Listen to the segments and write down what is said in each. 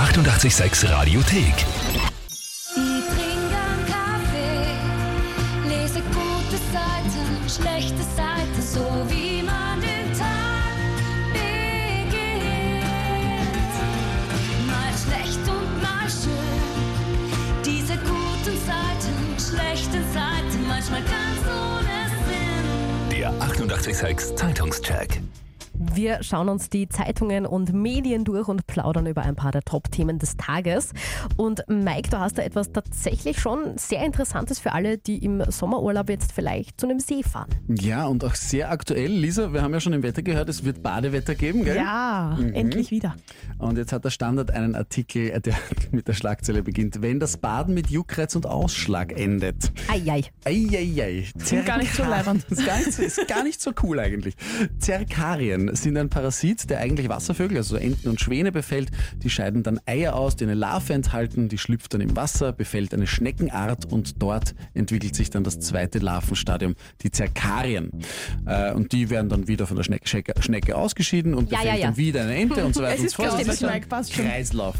886 Radiothek. Ich trinke einen Kaffee, lese gute Seiten, schlechte Seiten, so wie man den Tag beginnt. Mal schlecht und mal schön, diese guten Seiten, schlechten Seiten, manchmal ganz ohne Sinn. Der 886 Zeitungscheck. Wir schauen uns die Zeitungen und Medien durch und plaudern über ein paar der Top-Themen des Tages. Und Mike, du hast da etwas tatsächlich schon sehr Interessantes für alle, die im Sommerurlaub jetzt vielleicht zu einem See fahren. Ja, und auch sehr aktuell. Lisa, wir haben ja schon im Wetter gehört, es wird Badewetter geben, gell? Ja, endlich wieder. Und jetzt hat der Standard einen Artikel, der mit der Schlagzeile beginnt. Wenn das Baden mit Juckreiz und Ausschlag endet. Eieiei. Eieiei. Klingt gar nicht so leibend. Ist gar nicht so cool eigentlich. Zerkarien sind ein Parasit, der eigentlich Wasservögel, also Enten und Schwäne, befällt. Die scheiden dann Eier aus, die eine Larve enthalten, die schlüpft dann im Wasser, befällt eine Schneckenart und dort entwickelt sich dann das zweite Larvenstadium, die Zerkarien. Und die werden dann wieder von der Schnecke ausgeschieden und befällt dann wieder eine Ente und so weiter und so fort. Das ist Mike, passt schon. Kreislauf.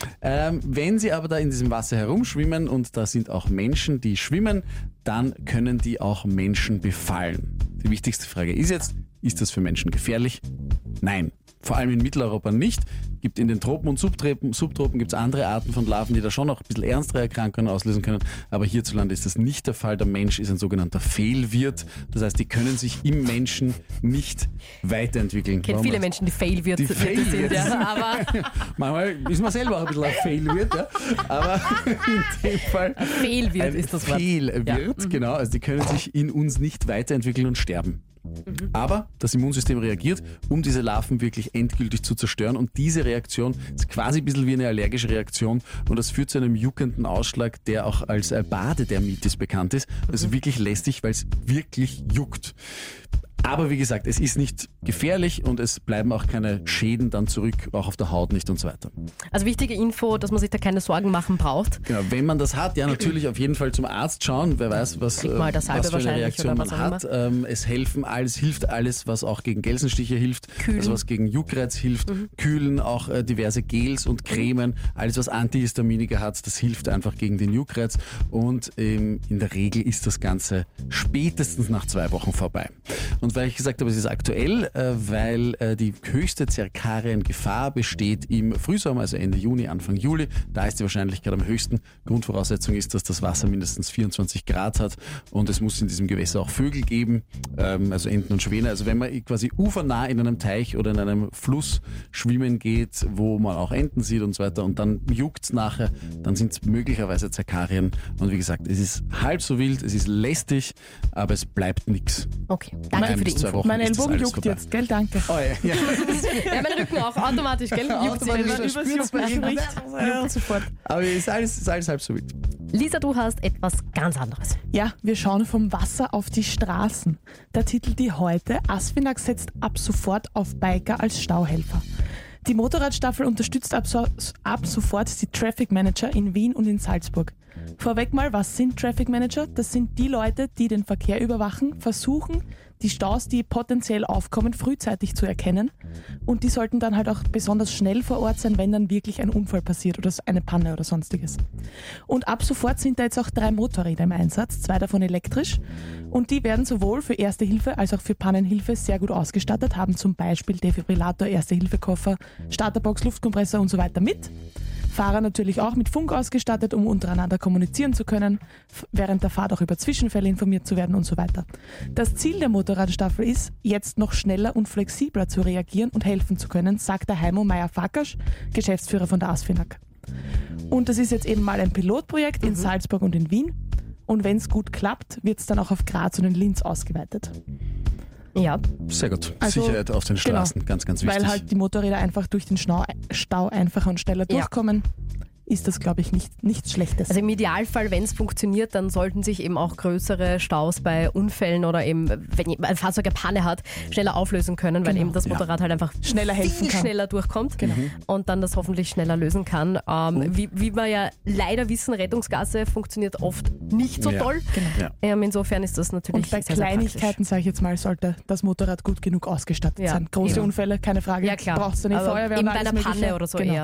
Wenn sie aber da in diesem Wasser herumschwimmen und da sind auch Menschen, die schwimmen, dann können die auch Menschen befallen. Die wichtigste Frage ist jetzt, ist das für Menschen gefährlich? Nein. Vor allem in Mitteleuropa nicht. Gibt in den Tropen und Subtropen gibt es andere Arten von Larven, die da schon noch ein bisschen ernstere Erkrankungen auslösen können. Aber hierzulande ist das nicht der Fall. Der Mensch ist ein sogenannter Fehlwirt. Das heißt, die können sich im Menschen nicht weiterentwickeln. Ich kenne viele Menschen, die Failwirt sind. Ja, aber manchmal ist man selber auch ein bisschen ein Failwirt. Ja. Aber in dem Fall ein Fehlwirt ist das Wort. Fehlwirt, genau. Also die können sich in uns nicht weiterentwickeln und sterben. Aber das Immunsystem reagiert, um diese Larven wirklich endgültig zu zerstören. Und diese Reaktion ist quasi ein bisschen wie eine allergische Reaktion. Und das führt zu einem juckenden Ausschlag, der auch als Badedermitis bekannt ist. Das ist wirklich lästig, weil es wirklich juckt. Aber wie gesagt, es ist nicht gefährlich und es bleiben auch keine Schäden dann zurück, auch auf der Haut nicht und so weiter. Also wichtige Info, dass man sich da keine Sorgen machen braucht. Genau, wenn man das hat, ja natürlich auf jeden Fall zum Arzt schauen. Wer weiß, was für eine Reaktion man hat. Es hilft alles, was auch gegen Gelsenstiche hilft, Kühlen. Also was gegen Juckreiz hilft, Kühlen, auch diverse Gels und Cremen, alles was Antihistaminika hat, das hilft einfach gegen den Juckreiz und in der Regel ist das Ganze spätestens nach 2 Wochen vorbei. Und weil ich gesagt habe, es ist aktuell, weil die höchste Zerkarien-Gefahr besteht im Frühsommer, also Ende Juni, Anfang Juli. Da ist die Wahrscheinlichkeit am höchsten. Grundvoraussetzung ist, dass das Wasser mindestens 24 Grad hat und es muss in diesem Gewässer auch Vögel geben, also Enten und Schwäne. Also wenn man quasi ufernah in einem Teich oder in einem Fluss schwimmen geht, wo man auch Enten sieht und so weiter und dann juckt's nachher, dann sind es möglicherweise Zerkarien. Und wie gesagt, es ist halb so wild, es ist lästig, aber es bleibt nichts. Okay, danke für die Info. Mein Ellbogen juckt jetzt, gell? Danke. Oh, ja. Ja, mein Rücken auch automatisch, gell? Juckt sich. Wenn man übers Jucken riecht, juckt sofort. Aber es ist alles halb so wild. Lisa, du hast etwas ganz anderes. Ja, wir schauen vom Wasser auf die Straßen. Der Titel die heute: Asfinag setzt ab sofort auf Biker als Stauhelfer. Die Motorradstaffel unterstützt ab sofort die Traffic Manager in Wien und in Salzburg. Vorweg mal, was sind Traffic Manager? Das sind die Leute, die den Verkehr überwachen, versuchen, die Staus, die potenziell aufkommen, frühzeitig zu erkennen. Und die sollten dann halt auch besonders schnell vor Ort sein, wenn dann wirklich ein Unfall passiert oder eine Panne oder sonstiges. Und ab sofort sind da jetzt auch 3 Motorräder im Einsatz, 2 davon elektrisch. Und die werden sowohl für Erste Hilfe als auch für Pannenhilfe sehr gut ausgestattet, haben zum Beispiel Defibrillator, Erste-Hilfe-Koffer, Starterbox, Luftkompressor und so weiter mit. Fahrer natürlich auch mit Funk ausgestattet, um untereinander kommunizieren zu können, während der Fahrt auch über Zwischenfälle informiert zu werden und so weiter. Das Ziel der Motorradstaffel ist, jetzt noch schneller und flexibler zu reagieren und helfen zu können, sagt der Heimo Meyer-Fakasch, Geschäftsführer von der Asfinag. Und das ist jetzt eben mal ein Pilotprojekt in Salzburg und in Wien. Und wenn es gut klappt, wird es dann auch auf Graz und in Linz ausgeweitet. Ja. Sehr gut. Also, Sicherheit auf den Straßen, ganz wichtig. Weil halt die Motorräder einfach durch den Stau einfacher und schneller durchkommen. ist das, glaube ich, nichts Schlechtes. Also im Idealfall, wenn es funktioniert, dann sollten sich eben auch größere Staus bei Unfällen oder eben, wenn ein Fahrzeug eine Panne hat, schneller auflösen können, weil eben das Motorrad halt einfach schneller helfen kann. Schneller durchkommt und dann das hoffentlich schneller lösen kann. Wie wir ja leider wissen, Rettungsgasse funktioniert oft nicht so toll. Insofern ist das natürlich und bei sehr, Kleinigkeiten, sage ich jetzt mal, sollte das Motorrad gut genug ausgestattet sein. Große Unfälle, keine Frage. Ja, klar. Braucht es dann nicht Feuerwehr. Eben bei einer Panne oder so eher. Ne?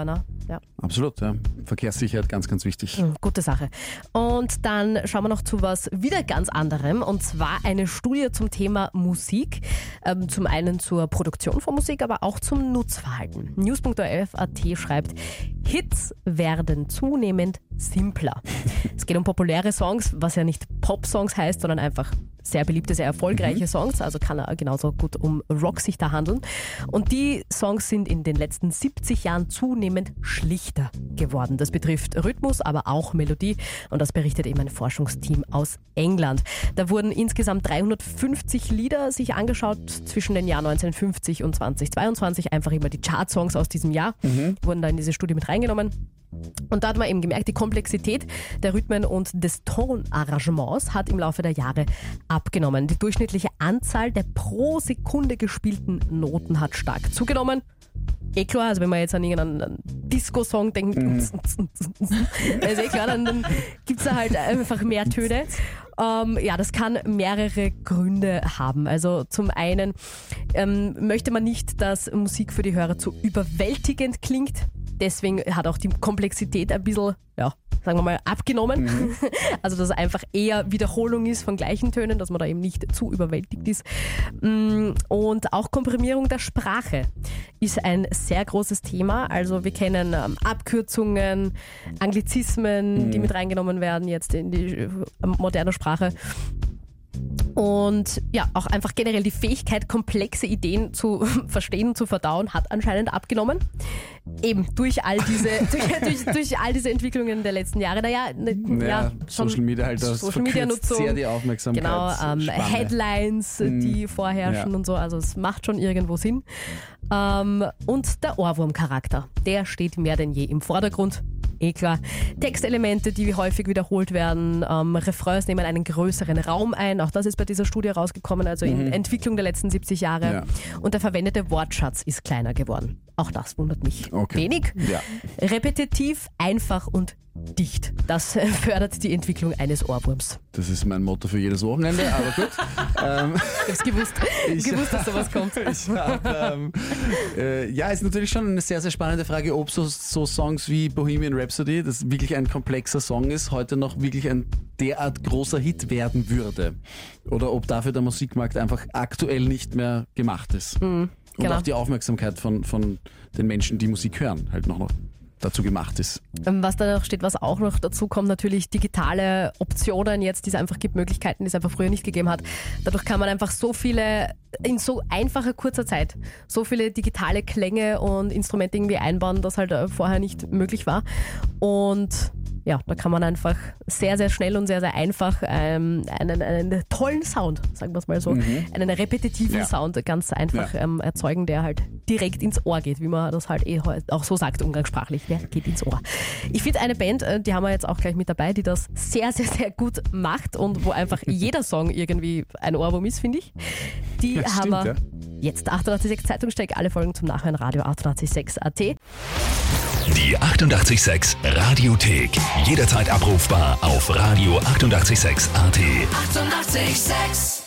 Ja. Absolut, ja. Verkehrssicherheit ganz, ganz wichtig. Gute Sache. Und dann schauen wir noch zu was wieder ganz anderem, und zwar eine Studie zum Thema Musik. Zum einen zur Produktion von Musik, aber auch zum Nutzverhalten. News.orf.at schreibt, Hits werden zunehmend simpler. Es geht um populäre Songs, was ja nicht Pop-Songs heißt, sondern einfach sehr beliebte, sehr erfolgreiche Songs. Also kann er genauso gut um Rock sich da handeln. Und die Songs sind in den letzten 70 Jahren zunehmend schlichter geworden. Das betrifft Rhythmus, aber auch Melodie. Und das berichtet eben ein Forschungsteam aus England. Da wurden insgesamt 350 Lieder sich angeschaut zwischen den Jahren 1950 und 2022. Einfach immer die Chartsongs aus diesem Jahr wurden da in diese Studie mit reingenommen. Und da hat man eben gemerkt, die Komplexität der Rhythmen und des Tonarrangements hat im Laufe der Jahre abgenommen. Die durchschnittliche Anzahl der pro Sekunde gespielten Noten hat stark zugenommen. Klar, also wenn man jetzt an irgendeinen Disco-Song denkt, ist klar, dann gibt es da halt einfach mehr Töne. Ja, das kann mehrere Gründe haben. Also zum einen möchte man nicht, dass Musik für die Hörer zu überwältigend klingt. Deswegen hat auch die Komplexität ein bisschen, ja, sagen wir mal, abgenommen. Also dass es einfach eher Wiederholung ist von gleichen Tönen, dass man da eben nicht zu überwältigt ist. Und auch Komprimierung der Sprache ist ein sehr großes Thema. Also wir kennen Abkürzungen, Anglizismen, die mit reingenommen werden jetzt in die moderne Sprache. Und ja, auch einfach generell die Fähigkeit, komplexe Ideen zu verstehen, zu verdauen, hat anscheinend abgenommen. Eben durch all diese, durch all diese Entwicklungen der letzten Jahre. Social Media halt, das verkürzt sehr die Aufmerksamkeit. Genau, Headlines, die vorherrschen und so. Also es macht schon irgendwo Sinn. Und der Ohrwurmcharakter, der steht mehr denn je im Vordergrund. Klar. Textelemente, die häufig wiederholt werden, Refrains nehmen einen größeren Raum ein, auch das ist bei dieser Studie rausgekommen, also in Entwicklung der letzten 70 Jahre. Ja. Und der verwendete Wortschatz ist kleiner geworden. Auch das wundert mich wenig. Ja. Repetitiv, einfach und dicht. Das fördert die Entwicklung eines Ohrwurms. Das ist mein Motto für jedes Wochenende, aber gut. Ich hab's gewusst, dass sowas kommt. Ist natürlich schon eine sehr, sehr spannende Frage, ob so Songs wie Bohemian Rhapsody, das wirklich ein komplexer Song ist, heute noch wirklich ein derart großer Hit werden würde. Oder ob dafür der Musikmarkt einfach aktuell nicht mehr gemacht ist. Und auch die Aufmerksamkeit von den Menschen, die Musik hören, halt noch dazu gemacht ist. Was da noch steht, was auch noch dazu kommt, natürlich digitale Optionen jetzt, die es einfach gibt, Möglichkeiten, die es einfach früher nicht gegeben hat. Dadurch kann man einfach so viele, in so einfacher kurzer Zeit, so viele digitale Klänge und Instrumente irgendwie einbauen, das halt vorher nicht möglich war. Und ja, da kann man einfach sehr, sehr schnell und sehr, sehr einfach einen tollen Sound, sagen wir es mal so, einen repetitiven Sound ganz einfach erzeugen, der halt direkt ins Ohr geht, wie man das halt auch so sagt, umgangssprachlich, der geht ins Ohr. Ich finde eine Band, die haben wir jetzt auch gleich mit dabei, die das sehr, sehr, sehr gut macht und wo einfach jeder Song irgendwie ein Ohrwurm ist, finde ich. Die das haben stimmt, wir jetzt 886 Zeitungscheck, alle Folgen zum Nachhören, Radio 886.at. Die 886 Radiothek. Jederzeit abrufbar auf Radio 886.at. 886